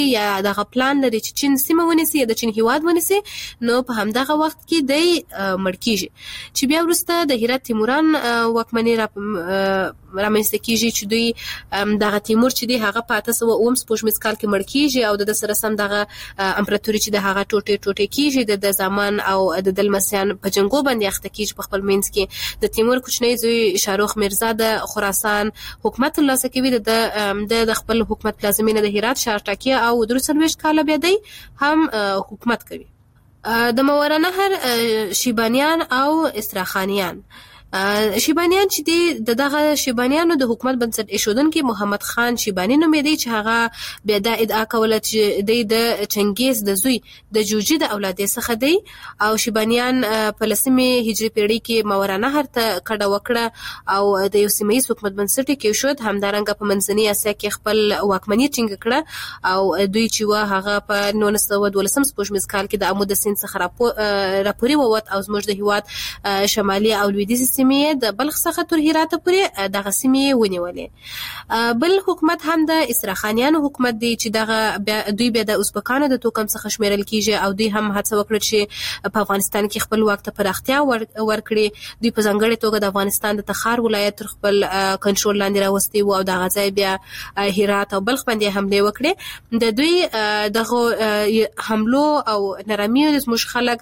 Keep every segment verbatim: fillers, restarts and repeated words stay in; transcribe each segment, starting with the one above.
یا دغه پلان لري چې چین سیمه ونیسي یا د چین هیواد ونیسي، نو په همدغه وخت کې دی مړ کیږي. چې بیا وروسته د هرات تیموران واکمني را رامنځته کیږي چې دوی دغه تیمور چې دی هغه په اته سوه اووم سپوږمیز کال کې مړ کیږي او د سره سم دغه امپراتوري چې د هغه ټوټې ټوټې کیږي د زمان او د دلمسیان په جنګو باندې اخته کیږي په خپل منځ کې. د تیمور کوچنی زوی شاهرخ میرزا د خراسان حکومت ترلاسه کوي، د د خپل حکومت پلازمینه د هرات ښار ټاکي او درې څلوېښت کاله بیا دی هم حکومت کوي. د ماوراءالنهر شیبانیان او استراخانیان شیبانیان چې دی د دغه شیبانیانو د حکومت بنسټ ایښودونکي محمد خان شیبانی نومېدی چې هغه بیا دا ادعا کوله چې دی د چنګیز د زوی د جوجي د اولادې څخه دی او شیبانیان په لسمې هجري پیړۍ کې ماوراءالنهر ته کډه وکړه او د یو سیمه ییز حکومت بنسټ یې کېښود. همدارنګه په منځنۍ اسیا کې خپل واکمني ټینګه کړه او دوی چې وه هغه په نولس سوه دولسم سپوږمیز کال کې د امو د سیند څخه راپورې ووت او زموږ د هېواد شمالي او لویدیځې سیمې د بلخ څخه تر هراته پورې دغه سیمې ونیولې. بل حکومت هم د اسراخانیانو حکومت دی چې دغه دوی بیا د ازبکانو د توکم څخه شمیرل کیږي او دوی هم هڅه وکړه چې په افغانستان کې خپل واک ته پراختیا ورکړي. دوی په ځانګړې توګه د افغانستان د تخار ولایت تر خپل کنټرول لاندې راوستي وو او دغه ځای بیا هرات او بلخ باندې حملې وکړې. د دوی دغه حملو او نرمیو زموږ خلک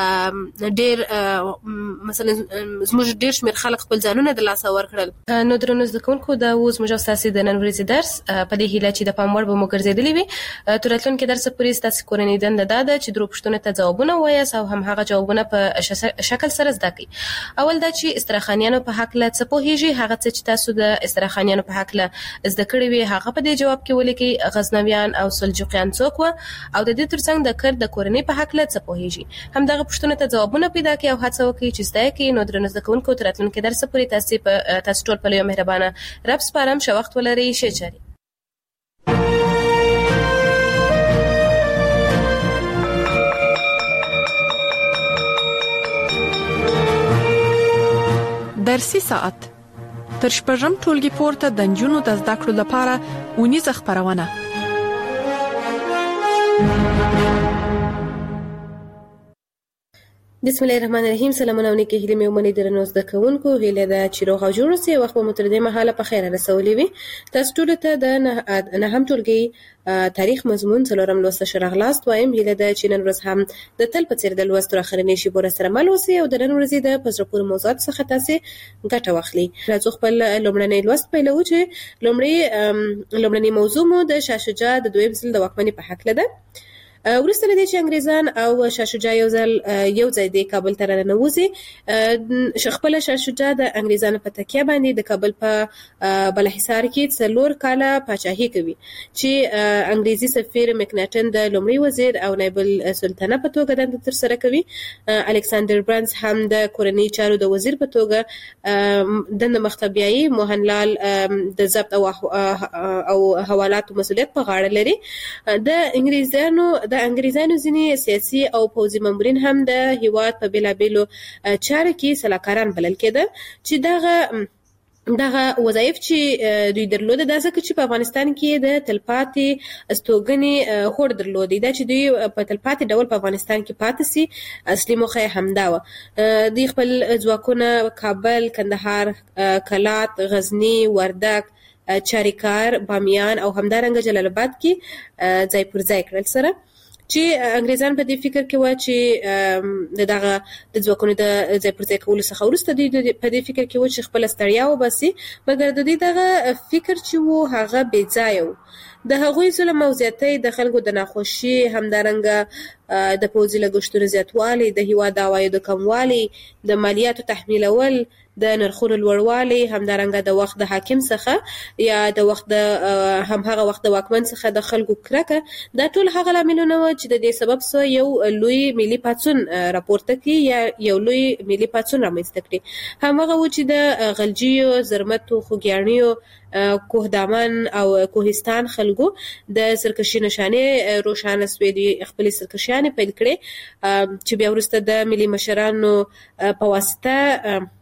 ډېر مثلا زموږ ډېر شمېر خلک خپل ځانونه د لاسه ورکړل. نو درنو زده کوونکو دا اوس زموږ او ستاسې د نن ورځې درس په دې هیله چې د پام وړ به مو ګرځېدلی وي. تر راتلونکي درسه پورې ستاسې کورنۍ دنده دا ده چې درو پوښتنو ته ځوابونه ووایاست او همهغه جوابونه په شکل سره زده کړئ. اول دا چې استراخانیانو په هکله څه پوهیږئ، هغه څه چې تاسو د استراخانیانو په هکله زده کړي وي هغه په دې جواب کې ولیکئ. غزنویان او سلجوقیان څوک وه او د دې ترڅنګ د کرد د کورنۍ په هکله څه پوهیږئ. همدغه پوښتنو ته ځوابونه پیدا کړئ او هڅه وکړئ چې زده یې کړئ. نو درنو زده کوونکو تر راتلونکي درسه پورې تاسې په تاسو ټول په یو مهربانه رب سپارم. ښه وخت ولرئ. ښې چارې. درسي ساعت تر شپږم ټولګي پورته د نجونو د زده کړو لپاره اونیزه خپرونه. بسم الله الرحمن الرحیم. سلامونه او نیکې هیلې مې ومنئ درنو زده کوونکو. هیله ده چې روغ او جوړ اوسئ. وخت به مو تر دې مهاله په خیره رسولې وي. تاسو ټولو ته د نهم ټولګي تاریخ مضمون څلورم لوست ښه راغلاست وایم. هیله ده چې نن ورځ هم د تل په څېر د لوست تر اخرنۍ شېبو راسره مل اوسئ او د نن ورځې د په زړه پورې موضوعاتو څخه تاسې ګټه واخلئ. راځو خپل لومړنی لوست پیلوو چې لومړی لومړنۍ موضوع مو د شاه شجاع د دویم ځل د واکمنۍ په هکله ده. وروسته له دې چې انګریزان او شاه شجاع یو ځل یو ځای د کابل ته راننوځي، خپله شاه شجاع د انګریزانو په تکیه باندې د کابل په بالاحصار کې څلور کاله پاچاهي کوي چې انګریزي سفیر مکناټن د لومړي وزیر او نایب السلطنه په توګه دنده ترسره کوي. الکساندر برنس هم د کورنۍ چارو د وزیر په توګه دنده مخته بیایي. موهنلال د ضبط او او حوالاتو مسؤلیت په غاړه لري. د انګریزانو د انګریزانو ځینې سیاسي او پوځي مامورین هم د هیواد په بیلابیلو چارو کې سلاکاران بلل کېده چې دغه دغه وظایف چې دوی درلوده دا ځکه چې په افغانستان کې د تلپاتې استوګنې هوډ درلودی دا چې دوی په تلپاتې ډول په افغانستان کې پاتې سي. اصلي موخه یې همدا وه. دوی خپل ځواکونه کابل، کندهار، کلات، غزني، وردګ، چاریکار، بامیان او همدارنګه جلال آباد کې ځای پر ځای کړل سره چې انګریزان په دې فکر کې و چې دغه د ځواکونو د ځای پر ځای کولو څخه وروسته دوی په دې فکر کې و چې خپله ستړیا وباسي، مګر د دوی دغه فکر چې و هغه بې ځایه و. د هغوی ظلم او زیاتۍ، د خلکو د ناخوښي، همدارنګه د پوځي لګښتونو زیاتوالی، د هیواد د عوایدو کموالی، د مالیاتو تحمیلول، د نرخونو لوړوالی، همدارنګه د وخت د حاکم څخه یا د وخت د همهغه وخت د واکمن څخه د خلکو کرکه، دا ټول هغه لاملونه وو چې د دې سبب څخه یو لوی ملي پاڅون راپورته کړي یا یو لوی ملي پاڅون رامنځته کړي. همهغه و چې د غلجیو، زرمتو، خوږیاڼیو، کوهدامن او کوهستان خلکو د سرکشي نشانې روښانه سوې. دوی خپلې سرکشیانې پیل کړې چې بیا وروسته د ملي مشرانو په واسطه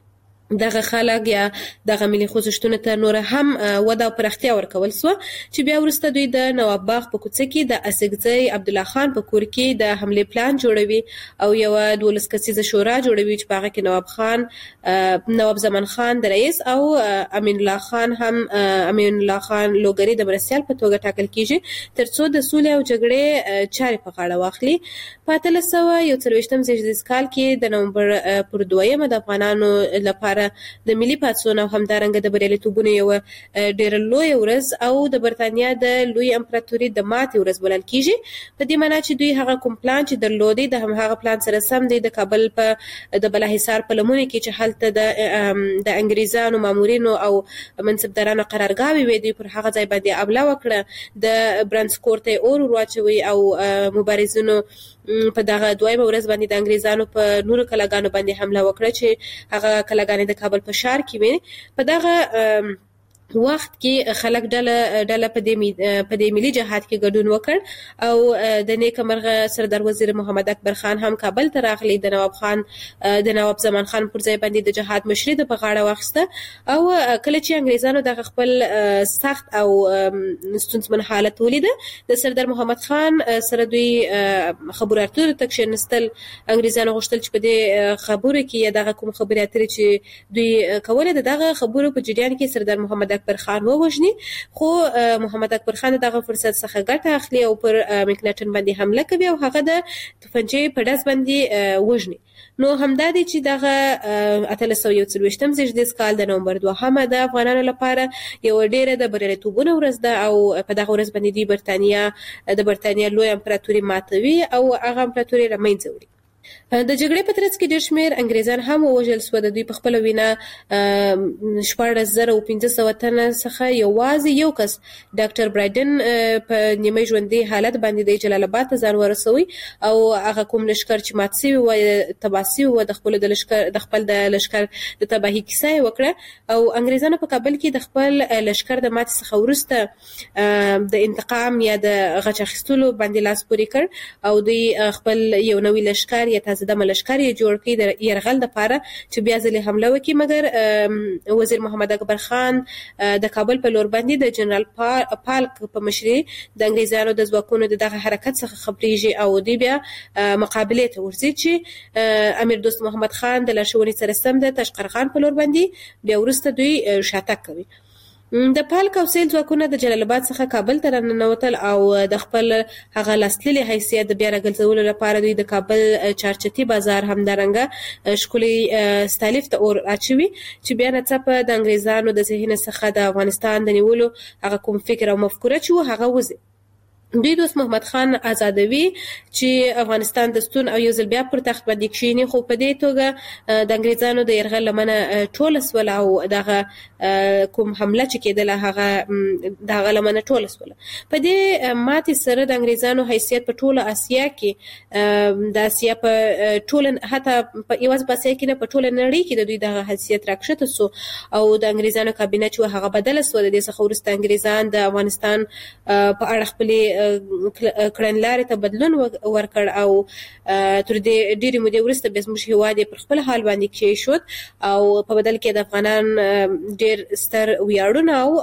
دغه خلک یا دغه ملي خوځښتونو ته نور هم وده او پراختیا ورکول سو چې بیا وروسته دوی د نواب باغ په کوڅه کې د اسګزی عبدالله خان په کور کې د حمله پلان جوړوي او یو دولس کسیزه شورا جوړوي چې په هغه کې نواب خان نواب زمان خان د رئیس او امین الله خان هم امین الله خان لوګری د مرستیال په توګه ټاکل کیږي ترڅو د سولې او جګړې چارې په غاړه واخلي. په اتلس سوه یو څلوېښتم زیږدیز کال کې د نومبر پر دویمه د افغانانو لپاره د ملي پاڅون او همدارنګه د بریالیتوبونو یو ډېر لوی ورځ او د برتانیا د لوی امپراتوري د ماتې ورځ بلل کیږي. په دې معنی چې دوی هغه کوم پلان چې درلودي د هم هغه پلان سره سم دی د کابل په د بلاحصار په لمنه کې چې هلته د د انګریزانو مامورینو او منصبدارانو قرارګاوي وي دوی پر هغه ځای باندې حمله وکړه د برانسکورت اور ورواچوي او مبارزینو په دغه دویمه ورځ باندې د انګریزانو په نورو کلاګانو باندې حمله وکړه چې هغه کلاګانې د کابل په ښار کې وي. په دغه وخت کې خلک ډله ډله په دې په دې ملي جهاد کې ګډون وکړ او د نیکمرغه سردار وزیر محمد اکبر خان هم کابل ته راغلی. د نواب خان د نواب زمان خان پر ځای باندې د جهاد مشري د په غاړه واخیسته او کله چې انګریزانو د خپل سخت او ستونزمن حالت ولیده د سردار محمد خان سره دوی خبرو اترو ته کښېنستل. انګریزانو غوښتل چې په دې خبرو کې دغه کوم خبرې اترې چې دوی کوله دغه خبرو په جریان کې سردار محمد اکبر خان ووژني، خو محمد اکبر خان دغه فرصت څخه ګټه اخلي او پر مکناټن باندې حمله کوي او هغه د توپنچې په ډز باندې وژني. نو همدا دی چې دغه اتلس سوه یو څلوېښتم زیږدیز کال د نومبر دوهمه د افغانانو لپاره یو ډېره د بریالیتوبونو ورځ ده او په دغه ورځ باندې دوی برتانیا د برتانیا لوی امپراتوري ماتوي او هغه امپراتوري له منځه وړي. د جګړې په ترڅ کې ډېر شمېر انګریزان هم ووژل سوه. د دوی په خپله وینا شپاړس زره او پنځه سوه تنه څخه یوازې یو کس ډاکټر برایډن په نیمه ژوندي حالت باندې د جلال آباد ته ځان ورسوي او هغه کوم لښکر چې مات سوي وه تباه سوي وه د خپلو د لښکر د خپل د لښکر د تباهي کیسه یې وکړه او انګریزانو په کابل کې د خپل لښکر د ماتې څخه وروسته د انتقام یا د غچ اخیستلو باندې لاس پورې کړ او دوی خپل یو نوی لښکر یا تازه دمه لښکر یې جوړ کړي د یرغل دپاره چې بیا ځلې حمله وکړي. مګر وزیر محمد اکبر خان د کابل په لور باندې د جنرال پالک په مشرۍ د انګریزانو د ځواکونو د دغه حرکت څخه خبریږي او دوی بیا مقابلې ته ورځي چې امیر دوست محمد خان د لارښوونې سره سم د تاشقرغان په لور باندې بیا وروسته دوی شاتګ کوي. د پالک او سیل ځواکونه د جلال آباد څخه کابل ته راننوتل او د خپل هغه لاسلیلي حیثیت د بیا راګرځولو لپاره دوی د کابل چارچتي بازار همدارنګه ښکلي ستالیف ته اور اچوي چې بیا ناڅاپه د انګریزانو د ذهن څخه د افغانستان د نیولو هغه کوم فکر او مفکوره چې و هغه وځي. دوی دوست محمد خان آزادوي چې افغانستان د ستون او یو ځل بیا پر تخت باندې کښېني، خو په دې توګه د انګریزانو د یرغل لمنه ټوله سوله او دغه کوم حمله چې کېدله هغه دغه لمنه ټوله سوله. په دې ماتې سره د انګریزانو حیثیت په ټوله اسیا کې د اسیا په ټوله حتی یوازې په اسیا کې نه په ټوله نړۍ کې د دوی دغه حیثیت راکښته سو او د انګریزانو کابینه چې هغه بدله سوه. د دې څخه وروسته انګریزان د افغانستان په اړه خپلې کړنلارې ته بدلون ورکړ او تر دې ډېرې مودې وروسته بیا زموږ هېواد یې پر خپل حال باندې کېښود او په بدل کې د افغانان ډېر ستر ویاړونه او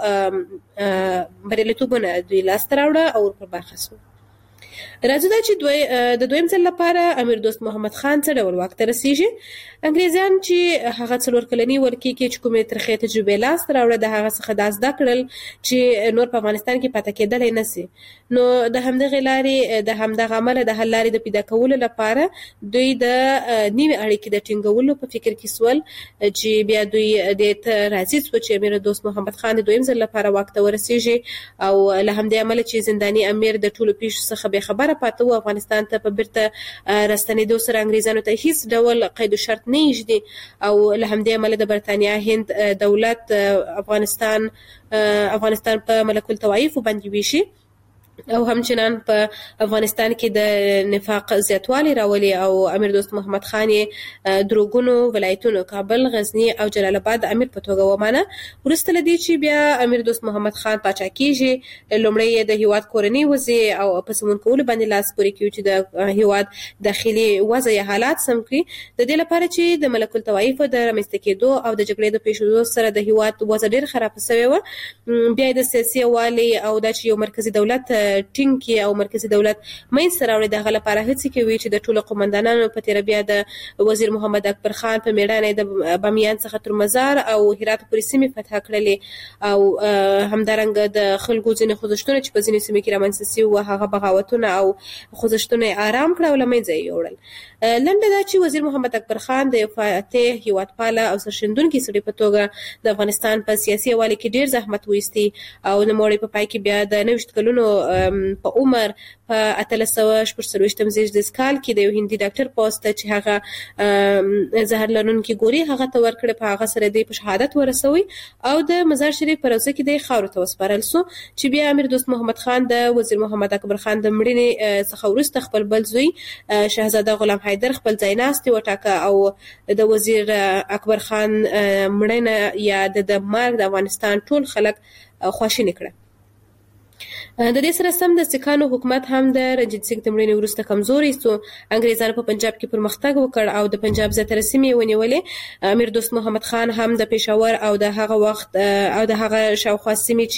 بریالیتوبونه دوی لاسته راوړه او ورپه برخه سو. راځو دا چې دوی د دویم ځل لپاره امیر دوست محمد خان څه ډول واک ته رسېږي. انګریزان چې هغه څلور کلني ولکې کې چې کومې ترخې تجربې لاسته راوړه د هغه څخه دا زده کړل چې نور په افغانستان کې پاتې کېدلی نه سي. نو د همدغې لارې د همدغه عمله د حل لارې د پیدا کولو لپاره دوی د نوې اړیکې د ټینګولو په فکر کې سول چې بیا دوی دې ته راضي سوه چې امیر دوست محمد خان د دویم ځل لپاره واک ته ورسېږي او له همدې امله چې زنداني امیر د ټولو پیښو څخه بې خبره پاته و افغانستان ته په بیرته راستنېدو سره انګریزانو ته هیڅ ډول قید و شرط نه ایږدي او له همدې امله د برتانیا هند دولت افغانستان افغانستان په ملک الطوایفو باندې ویشي او همچنان په افغانستان کې د نفاق زیاتوالی راولي او امیر دوست محمد خان یې دروغونو ولایتونو کابل، غزنی او جلال آباد امیر په توګه ومانه. وروسته له دې چې بیا امیر دوست محمد خان پاچا کیږي، لومړی یې د هیواد کورنۍ وضع او په سمون کولو باندې لاس پورې کوي چې د هیواد داخلي وضع حالات سم کړي، د دې لپاره چې د ملک الطوایف د رامنځته کېدو او د جګړې د پیښېدو سره د هیواد وضع ډېر خراب شوی و. بیا د سیاسي والي او د یو مرکزی دولت ټینګ او مرکزی دولت مینځ ته راوړي، دغه لپاره هڅې کوي چې د ټولو قومندانانو په تېره بیا د وزیر محمد اکبر خان په میړانه د بامیان څخه تر مزار او هرات پورې سیمې فتح کړلې او همدارنګه د خلکو ځینې خوځښتونه چې په ځینې سیمې کې رامنځته شوي وو هغه بغاوتونه او خوځښتونه یې آرام کړه او له منځه یې یوړل. لنډه دا چې وزیر محمد اکبر خان د یو فاتح، هیوادپاله او سرښندونکي سړي په توګه د افغانستان په سیاسي حوالې کې ډېر زحمت وایستی او نوموړی په پای کې بیا د نویشت کلونو په عمر په اتلس سوه شپږ څلوېښتم زېږدیز کال کې د یو هندي ډاکټر پوسټ چې هغه زهر لرونکي ګولۍ هغه ته ورکړې، په هغه سره دی په شهادت ورسوي او د مزار شریف په روضه کې دی خاورو ته وسپارل سو چې بیا امیر دوست محمد خان د وزیر محمد اکبر خان د مړینې څخه وروسته خپل بل زوی شهزاده غلام حیدر خپل ځایناستي وټاکه او د وزیر اکبر خان مړینه یا د مرګ د افغانستان ټول خلک خواشیني کړه. د دې سره سم د سکانو حکومت هم د رنجیت سنګ د مړینې وروسته کمزوری سو. انګریزانو په پنجاب کې پرمختګ وکړ او د پنجاب زیاتره سیمې ونیولې. امیر دوست محمد خان هم د پېښور او د هغه وخت او د هغه شاوخوا سیمې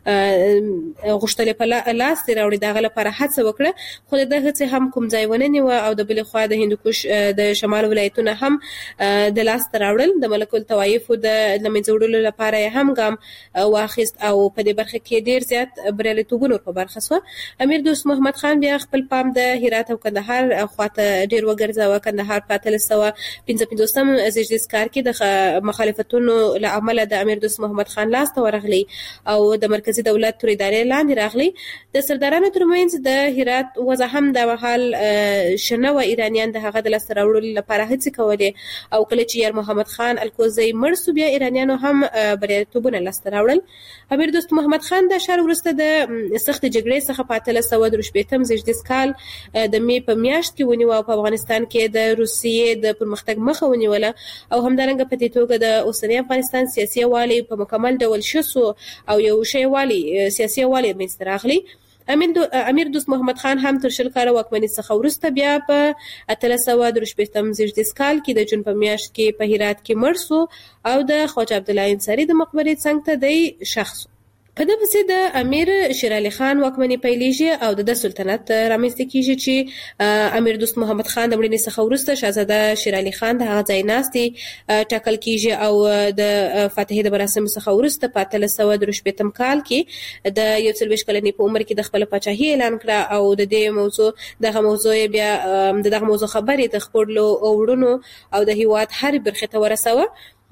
چې غوښتلې په لاس دې راوړي دغه لپاره هڅه وکړه، خو د دغه هڅې هم کوم ځای ونه نیوه او د بلې خوا د هندوکش د شمال ولایتونه هم د لاس ته راوړل. د ملک الطوایفو د له منځه وړلو لپاره یې هم ګام واخیست او په دې برخه کې ډېر زیات بریالیتوب په برخه سو. امیر دوست محمد خان بیا خپل پام د هرات او کندهار خواته ډیر وګرځاوه. کندهار په اتلس سوه پنځه پنځوسم زېږدیز کال کې د مخالفتونو له امله د امیر دوست محمد خان لاس ته ورغلی او د مرکزی دولت تر ادارې لاندې راغلی. د سردارانو ترمنځ د هرات وضع هم د مهال شنه و ایرانیان د هغه د لاس راوړلو لپاره هڅې کولې او کله چې یار محمد خان الکوزی مړ سو بیا ایرانیانو هم بریالیتوبونه لاس راوړل. امیر دوست محمد خان د شهر وروسته د سخت جګړې څخه په اتلس سوه درې شپېتم زېږدیز کال د می په میاشت کې ونیوه او په افغانستان کې د روسیې د پرمختګ مخه ونیوله او همدارنګه په دې توګه د اوسني افغانستان سیاسي والی په مکمل ډول شسو او یو شی والی سیاسي والی منځته راغلی. امیر دوست محمد خان هم تر شل کاله واکمنۍ څخه وروسته بیا په اتلس سوه درې شپېتم زېږدیز کال کې د جون په میاشت کې په هرات کې مړ سو او د خواجه عبدالله انصاري د مقبرې څنګ ته دی شخص. په دې پسې د امیر شیر علي خان واکمني پیلېږي او د سلطنت رامنځته کیږي چې امیر دوست محمد خان د مړینې څخه وروسته شهزاده شیر علي خان د هغه ځایناستي ټاکل کیږي او د فاتحې د مراسمو څخه وروسته په اتلس سوه درې شپېتم کال کې د یو څلوېښت کلنې په عمر کې د خپل پاچاهي اعلان کړه او د دې موضوع دغه موضوع بیا د دغه موضوع خبرې د خپلو وړونو او د هیواد هر برخې ته ورسوه.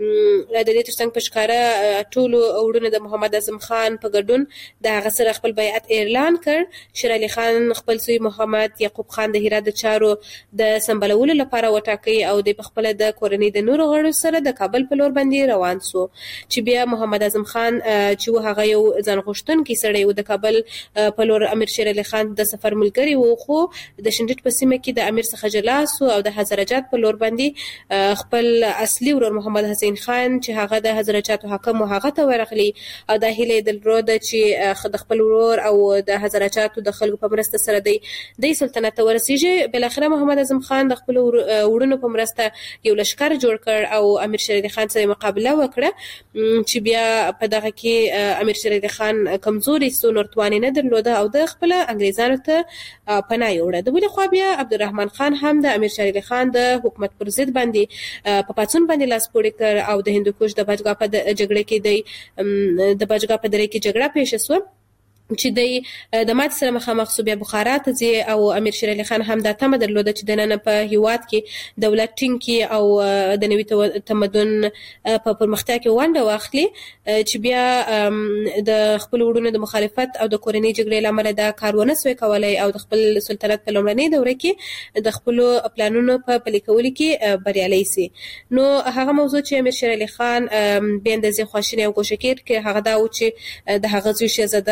د دې ترڅنګ په ښکاره ټولو وروڼو د محمد اعظم خان په ګډون د هغه سره خپل بیعت اعلان کړ. شیر علي خان خپل زوی محمد یعقوب خان د هرات د چارو د سمبالولو لپاره وټاکي او د خپل د کورنۍ د نورو غړو سره د کابل په لور باندې روان سو چې بیا محمد اعظم خان چې هغه یو ځان غوښتونکی سړی و د کابل په لور امیر شیر علي خان د سفر ملګری و، خو د شنډټ په سیمه کې د امیر څخه جلا سو او د هزارجات په لور باندې خپل اصلي ورور محمد حسین خان چې هغه د هزارجاتو حاکم و هغه ته ورغلی او د هیله دلرود چې د خپل ورور او د هزارجاتو د خلکو په مرسته سره دی د سلطنت ته ورسیږي. بل اخره محمد اعظم خان د خپل وړونو په مرسته یو لشکر جوړ کړ او امیر شیر علي خان سره مقابله وکړه چې بیا په دغه کې امیر شیر علي خان کمزوري سو، نورتواني نه درلوده او د خپل انګریزانو ته پناه یوړه. د بلې خوا بیا عبدالرحمن خان هم د امیر شیر علي خان د حکومت پر ضد باندې په پاڅون باندې لاس پورې کړ او د هندوکش د باجګا په جګړه کې د د باجګا په دره کې جګړه پیښه شوه چې د د مات سره مخامخ سو. بیا بخارا ته ځي او امیر شیر علي خان هم دا تمه درلوده چې د نن په هیواد کې دولت ټینګ کی او د نوي تمدن په پرمختیا کې ونډه واخلي چې بیا د خپل وړونو د مخالفت او د کورنۍ جګړې لامل دا کارونه سوی کولای او د خپل سلطنت په لومړنۍ دوره کې د خپل پلانونو په پلي کولو کې بریالي سي. نو هغه موضوع چې امیر شیر علي خان به اندازې خواشینی او کوشکیر کې هغه دا و چې د هغه زوی شهزاده محمد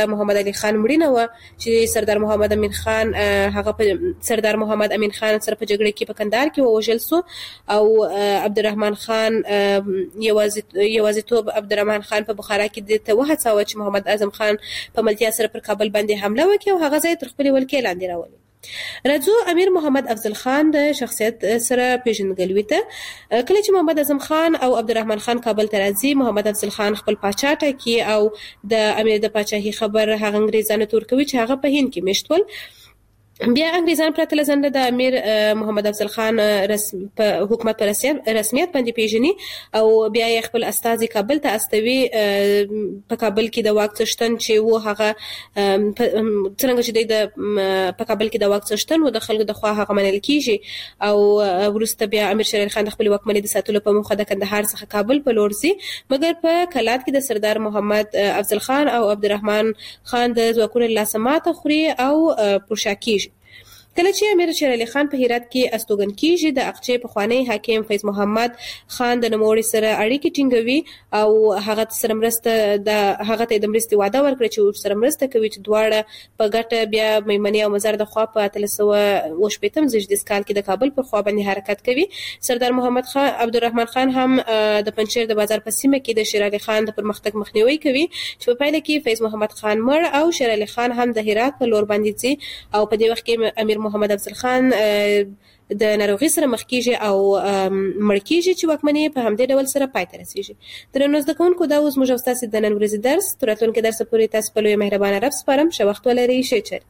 علي خان مړینه و چې سردار محمد امین خان هغه په سردار محمد امین خان سره په جګړه کې په کندهار کې ووژل سو او عبدالرحمن خان یوازې یوازېتوب عبدالرحمن خان په بخارا کې د وهڅاوه چې محمد اعظم خان په ملتیا سره پر کابل باندې حمله وکړي او هغه ځای تر خپل ولکې لاندې راولي. راځو امیر محمد افضل خان د شخصیت سره پیژندګلوي ته. کله چې محمد اعظم خان او عبدالرحمن خان کابل ته راځي، محمد افضل خان خپل پاچا ټاکي او د امیر د پاچاهي خبر هغه انګریزانو ته ورکوي چې هغه په هند کې میشت ول. بیا انګریزان پرته لزنده د امیر محمد افضل خان رسم په حکومت پر رسمیت باندې پیژني او بیا یې خپل استازي کابل ته استوي. په کابل کې د واک څښتن چې و هغه څنګه چې د په کابل کې د واک څښتن و د خلکو د خوا هغه منل کیږي او وروسته بیا امیر شیر علي خان د خپل واکمنۍ د ساتلو په موخه د کندهار څخه کابل په لور ځي، مګر په کلات کې د سردار محمد افضل خان او عبدالرحمن خان د ځواکونو لاسه ماته خوري او پرشا کیږي. کله چې امیر شیر علي خان په هرات کې استوګن کیږي، د اقچې پخوانی حاکم فیض محمد خان د نوموړي سره اړیکې ټینګوي او هغه سره مرسته د هغه ته د مرستې وعده ورکړي چې سره مرسته کوي چې دواړه په ګټه بیا میمنې او مزار د خوا په اتلس سوه اوه شپېتم زیږدیز کال کې د کابل پر خوا باندې حرکت کوي. سردار محمد خان عبدالرحمن خان هم د پنجشیر د بازار په سیمه کې د شیر علي خان د پرمختګ مخنیوي کوي چې په پایله کې فیض محمد خان مړ او شیر علي خان هم د هرات په لور باندې ځي او په دې وخت کې امیر محمد افضل خان د ناروغي سره مخ کیږي او مړ کیږي چې واکمنۍ په همدې ډول سره پای ته رسیږي. درنو زده کوونکو، دا اوس موږ او تاسو د نن ورځې درس تر راتلونکي درس پورې تاسو په لوی مهربانه رب سپارم. ښه وخت ولرئ. ښه چر.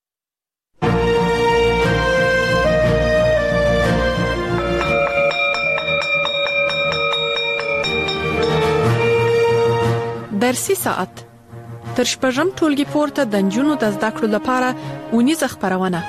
درسي ساعت تر شپږم ټولګي پورته د نجونو د زده کړو لپاره اونیزه خبرونه.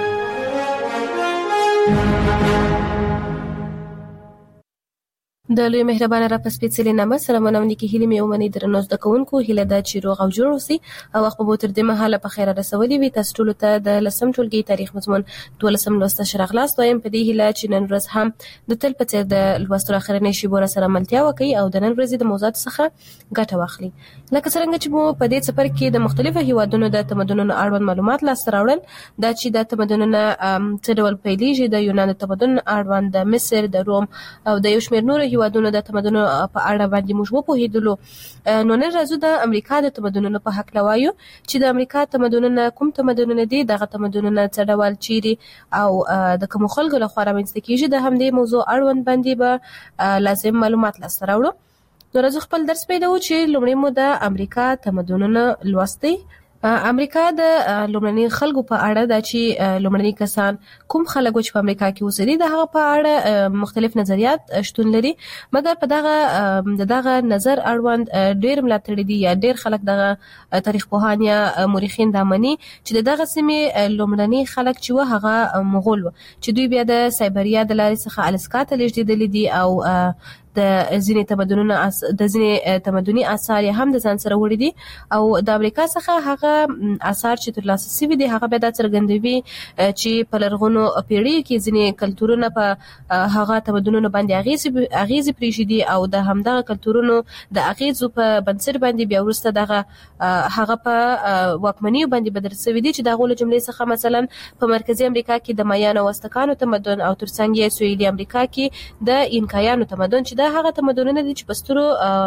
د لوی مهربانه را په سپېڅلې نامه سلامونه او نیکې هیلې مې ومنئ. درنو زده کوونکو، هیله ده چې روغ او جوړ اوسئ او وخت به مو تر دې مهاله په خیره رسولي وي. تاسو ټولو ته د لسم ټولګي تاریخ مضمون دولسم لوست ښه راغلاست وایم په دې هیله چې نن ورځ هم د تل په څېر د لوستلو اخرنۍ شیبو سره ملتیا وکړئ او د نن ورځې د موضوعاتو څخه ګټه واخلئ. لکه څرنګه چې مو په دې څپر کې د مختلفو هیوادونو د تمدنونو اړوند معلومات لاسته راوړل، دا چې د تمدنونو څه ډول پیلېږي، د یونان د تمدن اړوند، د مصر، د روم او د یو شمېر نورو هیوادونو د تمدنونو په اړه باندې موږ وپوهېدلو. نو نن راځو د امریکا د تمدنونو په هکله وایو چې د امریکا تمدنونه کوم تمدنونه دي، دغه تمدنونه څه ډول، چیرې او د کومو خلکو لخوا رامنځته کیږي. د همدې موضوع اړوند باندې به لازم معلومات لاسته راوړو. نو راځو خپل درس پیلوو چې لومړی مو د امریکا تمدنونه لوستي. امریکا د لومړني خلکو په اړه دا چې لومړني کسان کوم خلک چې په امریکا کې اوسېدي، د هغه په اړه مختلف نظریات شتون لري، مګر په دغه د دغه نظر اړوند ډېر ملاتړي دي یا ډېر خلک دغه تاریخ پوهان یا مورخین دا مني چې د دغه سیمې لومړني خلک چې و هغه مغول و، چې دوی بیا د سایبریا د لارې څخه الاسکا ته لېږدېدلي دي او د ځینې تمدنونو د ځینې تمدني آثار هم د ځان سره وړي دي او د امریکا څخه هغه آثار چې ترلاسه شوي دي هغه بیا دا څرګندوي چې په لرغونو پیړیو کې ځینې کلتورونه په هغه تمدنونو باندې اغیزې اغیزې پرېښودي او د همدغه کلتورونو د اغیزو په بنسټ باندې بیا وروسته دغه هغه په واکمنیو باندې بدل شوي دي، چې د هغو له جملې څخه مثلا په مرکزي امریکا کې د مایانو او ازتکانو تمدن او ترڅنګ یې سویلي امریکا کې د اینکایانو تمدن چې دا هغه تمدنونه دي چې په سترو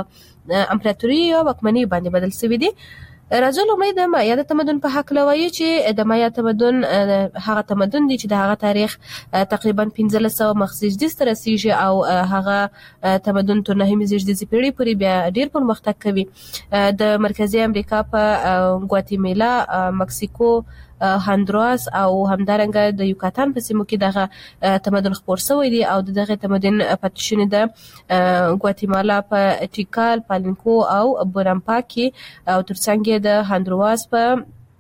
امپراتوري او واکمنۍ باندې بدل شوي دي. راځو لومړی د مایا د تمدن په هکله وایو چې د مایا تمدن هغه تمدن دی چې د هغه تاریخ تقریبا پنځلس سوه مخ زیږدیز ته رسیږي او هغه تمدن تر نهمې زیږدیزې پیړۍ پورې بیا ډېر پرمختګ کوي. د مرکزي امریکا په ګواتیمالا، مکسیکو، هندوراس او همدارنګه د یوکاتان په سیمو کې دغه تمدن خپور شوی دی او دغه تمدن پاتې شونې د ګواتیمالا په ټیکال، پالینکو او بورامپا کې او ترڅنګ د هندوراس په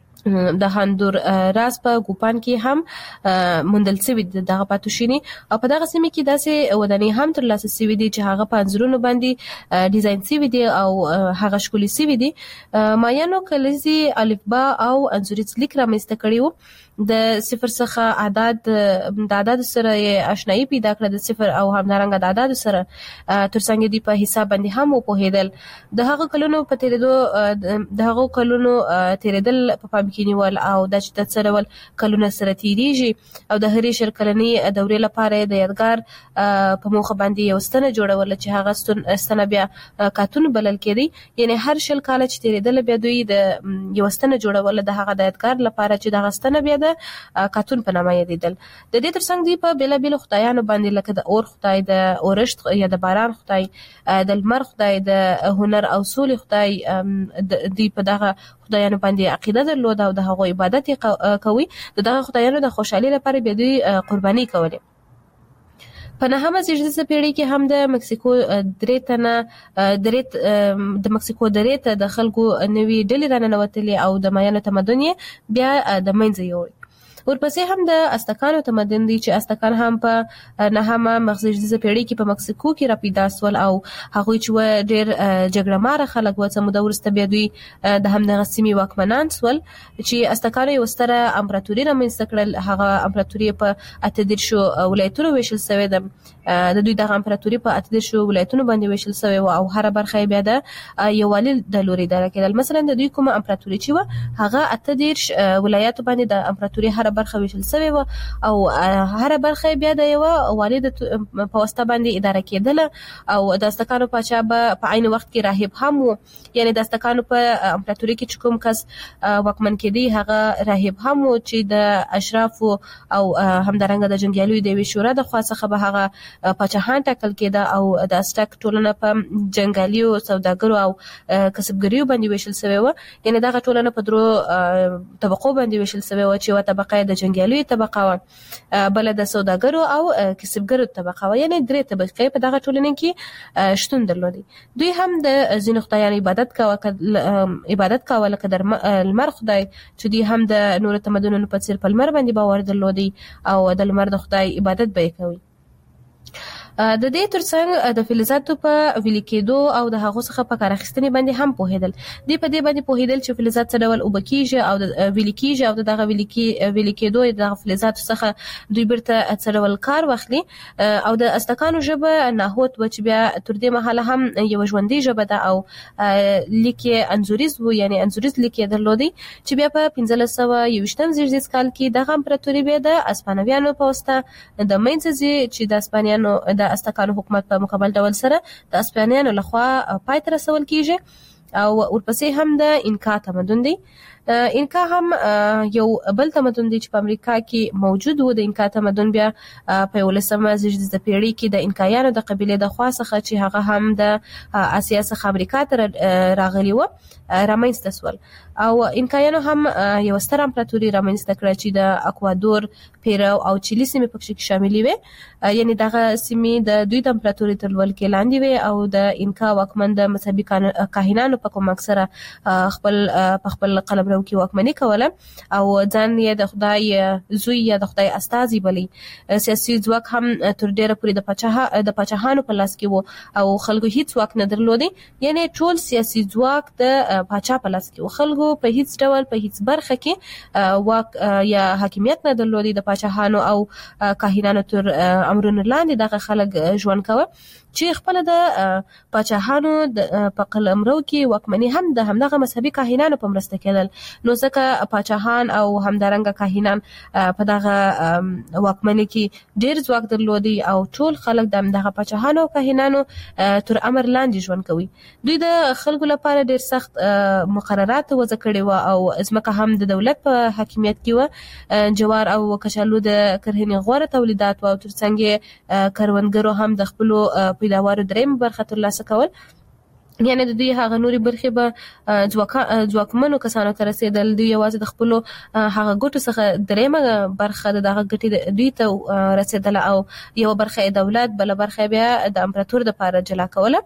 د هندوراس په ګوپان کې هم موندل شوي دغه پاتوشیني او په دغه سیمه کې داسې ودانۍ هم ترلاسه شوي دي چې هغه په انځورونو باندې ډیزاین شوي دي او هغه ښکلي شوي دي. مایانو کلیزي الفبا او انځوریز لیک رامنځته کړی و د صفر څخه عدد د عدد سره آشنایی پیدا کړه د صفر او همدارنګه د عدد سره ترڅنګ دی په حساب باندې هم وپوهیدل. د هغه کلونو په تیریدو د هغه کلونو تیریدل په پام کې نیول او د چې د سره ول کلونه سره تیریږي او د هرې شل کلنی دورې لپاره د یادګار په موخه باندې یو ستنه جوړول چې هغه ستنه بیا کارتون بلل کېدی. یعنی هر شل کال چې تیریدل بیا دوی د یو ستنه جوړول د هغه د یادګار لپاره چې د ستنه بیا د کارتون په نامه یادیدل. د دې ترڅنګ دی په بیل بیل خدایانو باندې لکه د اور خدای، د اورښت یا د باران خدای، د لمر خدای، د هنر او سولې خدای دی په دغه خدایانو باندې عقیده درلوده او د هغو عبادت کوي. د دغه خدایانو د خوشحالي لپاره به دوی قرباني کولې. په نهمه زیږدیزه پیړۍ کې هم د مکسیکو درې تنه درې د مکسیکو درې ته د خلکو نوي ډلې راننوتلې او د مایانو تمدن بیا د منځه یوړ. ورپسې هم د ازتکانو تمدن دی چې ازتکان هم په نهمه مغزیږدیزه پیړۍ کې په مکسیکو کې را پیدا سول او هغوی چې ډېر جګړه ماره خلک و څه موده وروسته بیا دوی د همدغه سیمې واکمنان سول چې ازتکانو یو ستره امپراتوري رامنځته کړل. هغه امپراتوري په اته دېرشو ولایتونو ویشل سوې ده. د دوی دغه امپراتوري په اته دېرشو ولایتونو باندې ویشل سوې وه او هره برخه یې بیا د یووالي د لوري اداره کېدل. مثلا د دوی کومه امپراتوري چې وه هغه اته دېرش ولایاتو باندې د امپراتوري هره برخه ویشل سوې وه او هره برخه بیا د یوه والي د په واسطه باندې اداره کېدله او د ازتکانو پاچا به په عین وخت کې راهب هم و. یعنی د ازتکانو په امپراتوري کې چې کوم کس واکمن کېدی هغه راهب هم و چې د اشرافو او همدارنګه د جنګیالیو د یوې شورا د خوا څخه به هغه پاچاهان ټاکل کېده او د ازتک ټولنه په جنګیالیو، سوداګرو او کسبګریو باندې ویشل سوې وه. یعنی دغه ټولنه په درو طبقو باندې ویشل سوې وه چې یوه طبقه د جنګیالیو طبقه وه، بله د سوداګرو او کسبګرو طبقه وه. یعنی درې طبقې په دغه ټولنه کې شتون درلودي. دوی هم د ځینو خدایانو عبادت کاوه عبادت کاوه لکه د لمر خدای چې دوی هم د نورو تمدنونو په څیر په لمر باندې باور درلودي او د لمر د خدای عبادت به یې کوي. د دې ترڅنګ د فلزاتو په ویلي کېدو او د هغو څخه په کار اخیستنې باندې هم پوهېدل. دوی په دې باندې پوهېدل چې فلزات څه ډول اوبه کېږي او د ویلي کېږي او د دغه ویلي کېدو د دغه فلزاتو څخه دوی بیرته څه ډول کار واخلي. او د ازتکانو ژبه ناهوت وه چې بیا تر دې مهاله هم یوه ژوندۍ ژبه ده او لیک یې انځوریز و، یعنی انځوریز لیک یې درلودی چې بیا په پنځلس سوه یوویشتم زیږدیز کال کې دغه امپراتوري بیا د اسپانویانو په واسطه د منځه ځي چې د اسپانیانو د ازتکانو حکومت په مکمل ډول سره د اسپانیانو لخوا پای ته رسول کیږي. او ورپسې هم د انکا تمدن دی. انکا هم یو بل تمدن دی چې په امریکا کې موجود و. د انکا تمدن بیا په یولسمه زیږدیزه پیړۍ کې د انکایانو د قبیلې د خوا څخه چې هغه هم د اسیا څخه امریکا ته راغلي و رامنځته سول. او انکایانو هم یو ستر امپراتوري رامنځته کړه چې د اکوادور، پیرو او چیلي سیمې پکې شاملې وې. یعنی دغه سیمې د دوی د امپراتوري تر ولکې لاندې وې او د انکا واکمن د مذهبي کاهنانو په کوم اکثره خپل په خپل قلمرو کې واکمني کوله او ځان یې د خدای زوی یا د خدای استازي بلی. سیاسي ځواک هم تر ډیره پورې د پاچا د پاچاهانو په لاس کې و او خلکو هیڅ واک نه درلودي. یعنی ټول سیاسي ځواک د پاچا په لاس کې و. خلکو په هیڅ ډول په هیڅ برخه کې واک یا حاکمیت نه درلودي. د پاچاهانو او کاهنانو تر امرونو لاندې دغه خلک ژوند کوه چې خپل د پاچاهانو په قلمرو کې واکمني هم د همدغه مذهبي کاهنانو په مرسته کېدل. نو ځکه پاچاهان او همدارنګه کاهنان په دغه واکمني کې ډېر ځواک درلودي او ټول خلک د همدغه پاچاهانو او کاهنانو تر امر لاندې ژوند کوي. دوی د خلکو لپاره ډېر سخت مقررات وضع کړي وو او ځمکه هم د دولت په حاکمیت کې وه. جوار او کچالو د کرهنې غوره تولیدات وو او ترڅنګ کروندګرو هم د خپلو پیداوارو درېیم برخه ترلاسه کول. یعنی د دوی هغه نوري برخې به ځواکمنو کسانو ته رسېدل. دوی یوازې د خپلو هغه ګټو څخه درېیمه برخه د دغه ګټې دوی ته رسېدله او یوه برخه یې دولت، بله برخه بیا د امپراتور دپاره جلا کوله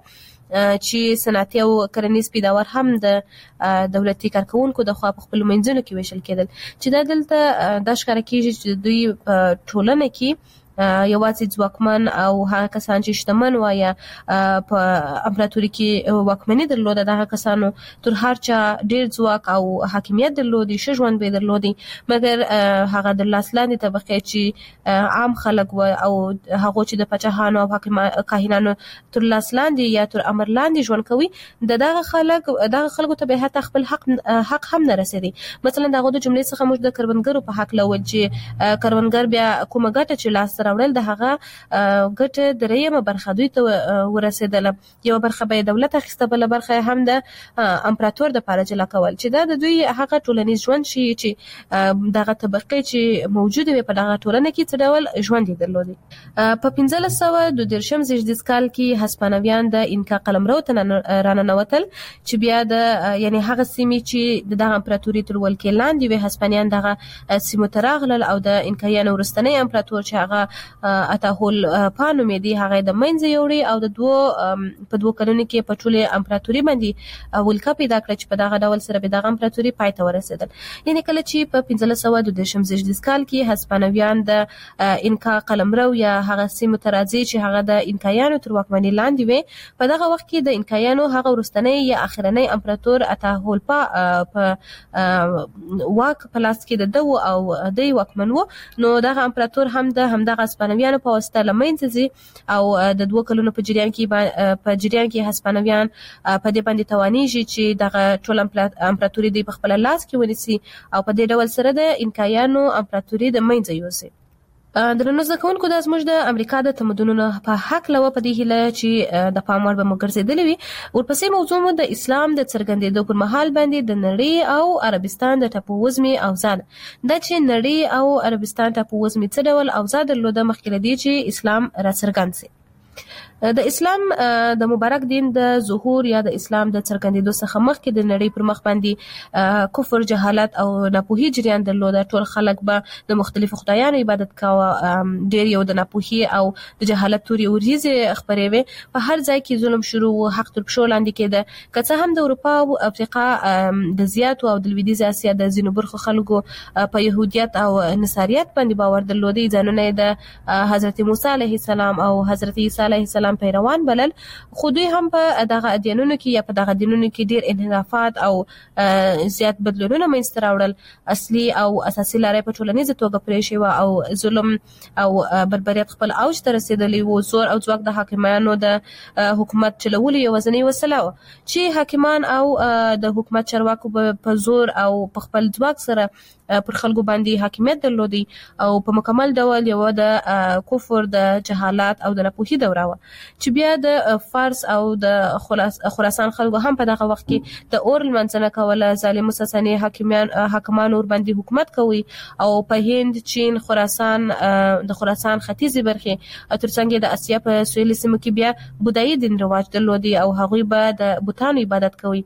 چې صنعتي او کرنیز پیداوار هم د دولتي کارکوونکو د خوا په خپلو منځونو کې ویشل کېدل. چې دا دلته دا ښکاره کېږي چې دوی په ټولنه کې یوازې ځواکمن او هغه کسان چې شتمن وایي په امپراتوري کې واکمني درلوده دغه کسانو تر هر چا ډیر ځواک او حاکمیت درلودي، ښه ژوند به درلودي، مګر هغه د لاس لاندې طبقې چې عام خلک و او هغه چې د پاچاهانو او کاهنانو تر لاس لاندې یا تر امر لاندې ژوند کوي، د دغه خلک دغه خلکو ته به حتی خپل حق حق هم نه رسیدي. مثلا دغه د جملې څخه موږ د کروندګرو په حق لول چې کروندګر بیا کومه ګټه چې لاس راوړل د هغه ګټه درېیمه برخه دوی ته ورسېدله، یو برخه به دولت اخیسته، بل برخه هم د امپراتور د پاره جلا کول، چې دا د دوی هغه ټولنیز ژوند شي چې دغه طبقه چې موجوده وي په دغه ټولنه کې څه ډول ژوند درلودي. په پنځلس سوه دوه دېرشم زیږدیز کال کې هسپانویان د انکا قلمرو ته راننوتل، چې بیا د یعنی هغه سیمې چې د دغه امپراتوري تر ولکې لاندې وي هسپانیان دغه سیمو ته راغلل او د انکایانو وروستنی امپراتور چې هغه اتاهول پانو مې دی هغه د منځ یوړي او د دوه په دوه کلونو کې په ټوله امپراتوري باندې ولکه پیدا کړ چې په دغه ډول سره به دغه امپراتوري پای ته ورسېدل. یعنی کله چې په پنځلس سوه دوه دېرشم زیږدیز کال کې هسپانویان د انکا قلمرو یا هغه سیمو ته راځي چې هغه د انکایانو تر واکمنۍ لاندې وي، په دغه وخت کې د انکایانو هغه وروستنی یا اخرنی امپراتور اتاهولپا په واک په لاس کې د دو او د واکمن وو، نو دغه امپراتور هم د همدغه هسپانویانو په واسطه لمنځه ځي او د دوه کلونو په جریان کې په جریان کې هسپانویان په دې باندې توانیږي چې دغه ټول امپراتوري دی په خپل لاس کې ونیسي او په دې ډول سره د انکایانو امپراتوري د منځه یوسي. درنو زده کوونکو دا زموږ د امریکا د تمدنونو په حق لوه په دې هیله چې د پام وړ به مو ګرځېدلې وي. ورپسې موضوع مو د اسلام د څرګندېدو پر مهال باندې د نړۍ او عربستان د ټاپووزمې اوضاع ده. دا چې نړۍ او عربستان ټاپووزمې څه ډول اوضاع درلوده مخکې له دې چې اسلام راڅرګند سي. د اسلام د مبارک دین د ظهور یا د اسلام د څرګندېدو څخه مخکې د نړۍ پر مخ باندې کفر، جهالت او ناپوهي جریان درلوده. ټول خلک به د مختلفو خدایانو عبادت کاوه، ډېر یو د ناپوهي او د جهالت تورې وريځې خپرې وې، په هر ځای کې ظلم شروع و، حق تر پښو لاندې کېده. که څه هم د اروپا او افریقا د زیاتو او د لویدیځ اسیا د ځینو برخو خلکو په يهودیت او نصاریت باندې باور درلودي، ځانونه د حضرت موسی علیه السلام او حضرت عیسی علیه السلام پیروان بلل، خو دوی هم په دغه ادیانونو کې یا په دغه دینونو کې ډیر انحرافات او زیات بدلونونه منځته راوړل. اصلي او اساسي لارې په ټولنیزه توګه پرې شوه او ظلم او بربریت خپل اوج ته رسېدلی و. زور او ځواک د حاکمانو د حکومت چلولو یوازینۍ وسیله وه چې حاکمان او د حکومت چارواکو په زور او په خپل ځواک سره پر خلکو باندې حاکمیت درلودي او په مکمل ډول یو د کفر، د جهالت او د ناپوهي دوره وه چې بیا د فارس او د خراسان خلکو هم په دغه وخت کې د اور لمانځنه کوله. ظالمو ساساني حاکمان حاکمان ور باندې حکومت کوي او په هند، چین، خراسان د خراسان ختیځې برخې ترڅنګ د اسیا په سویلي سیمو کې بیا بودایي دین رواج درلودي او هغوی به د بوتانو عبادت کوي.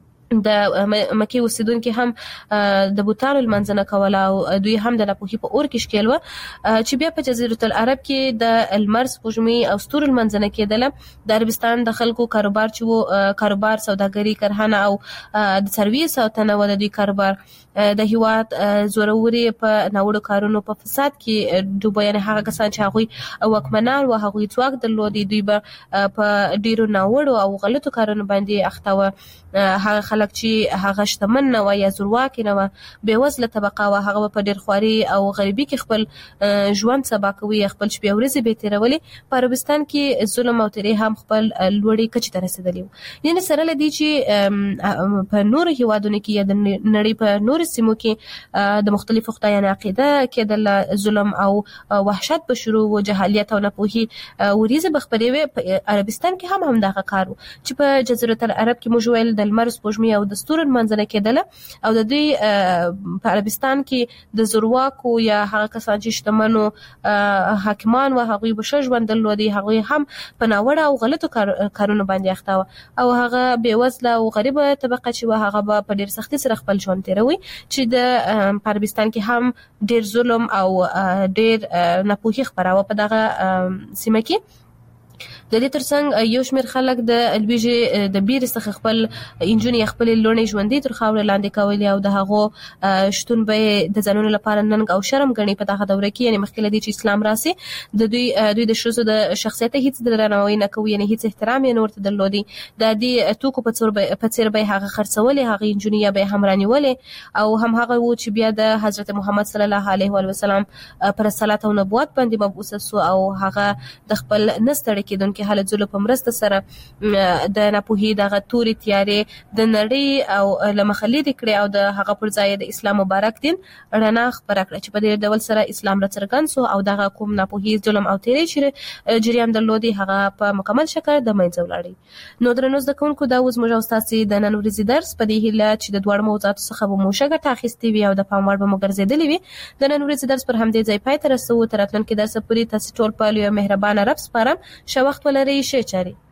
د مکې اوسیدونکو هم د بوتانو لمانځنه کوله او دوی هم د ناپوهي په اور کې ښکېل وه چې بیا په جزیرة العرب کې د لمر، سپوږمۍ او ستورو لمانځنه کېدله. د عربستان د خلکو کاروبار چې و کاروبار، سوداګري، کرهنه او د څارویو ساتنه و د دوی کاروبار. د هیواد زوروري په ناوړو کارونو په فساد کې ډوبه، یعنې هغه کسان چې هغوی واکمنان و، هغوی ځواک درلودي، دوی به په ډیرو ناوړو او غلطو کارونو باندې اخته وه. هغه خلک چې هغه شتمن نه و یا زورواکي نه و، بېوزله طبقه و، هغه په ډېر خواري او غریبي کې خپل ژوند سبا کوي، خپل شپې ورځې به تېرولې. په عربستان کې ظلم او تېرې هم خپل لوړې کچې ته رسېدلي وو. یعنې سره له دې چې په نورو هیوادونو کې یا د نړۍ په نورو سیمو کې د مختلفو خدایانو عقیده کېدله، ظلم او وحشت به شروع و، جهالیت او ناپوهي وریځې به خپرې وې. په عربستان کې هم همدغه کار و چې په جزیرة العرب کې موږ ویل د لمر، سپوږمۍ او د ستورو لمانځنه کېدله او د دوی په عربستان کې د زورواکو یا هغه کسان چې شتمنو حاکمان و، هغوی به ښه ژوند درلودي، هغوی هم په ناوړه او غلطو کارونو باندې اخته وه او هغه بېوزله او غریبه طبقه چې وه هغه به په ډېر سختي سره خپل ژوند تېروي، چې د په عربستان کې هم ډېر ظلم او ډېر ناپوهي خپراوه په دغه سیمه کې. د دې ترڅنګ یو شمېر خلک د لویږي د بیر څخه خپل انجونې خپل لونې ژوندۍ تر خاورې لاندې کولې او د هغو شتون به د ځانونو لپاره ننګ او شرم ګڼي په دغه دوره کې، یعنی مخکې له دې چې اسلام راسي د دوی دوی د ښځو د شخصیت هیڅ درناوی نه کوي، یعنی هیڅ احترام یې نه ورته درلودي. د دې توکو په څیر به په څیر به هغه خرڅولې، هغه انجونې به هم رانیولې او هم هغه و چې بیا د حضرت محمد صلی الله علیه و وسلم پر رسالت او نبوت باندې مبعوث سو او هغه د خپل نستړی کېدونکو حالت زلو په مرسته سره د ناپوهي دغه توري تیارې د نړۍ او لمخلي د کړې او د هغه پر ځای د اسلام مبارک دین رڼا خپره کړه چې په دې ډول سره اسلام راڅرګند سو او دغه کوم ناپوهي ظلم او تیری چې جریان درلودي هغه په مکمل شکل د منځه ولاړی. نو درنو زده کوونکو دا اوس موږ تاسو د نن ورځې درس په دې هیله چې د دوړ موضوعاتو څخه به مو شګه تاخیستي وي او د پام وړ به مو ګرځېدلې وي. د نن ورځې درس پر همدې ځای پای ته رسو. تر راتلونکي درس پورې تاسو ټول په یو مهربانه رب سپارم. ښه وخت ولرئ. ښه چاري.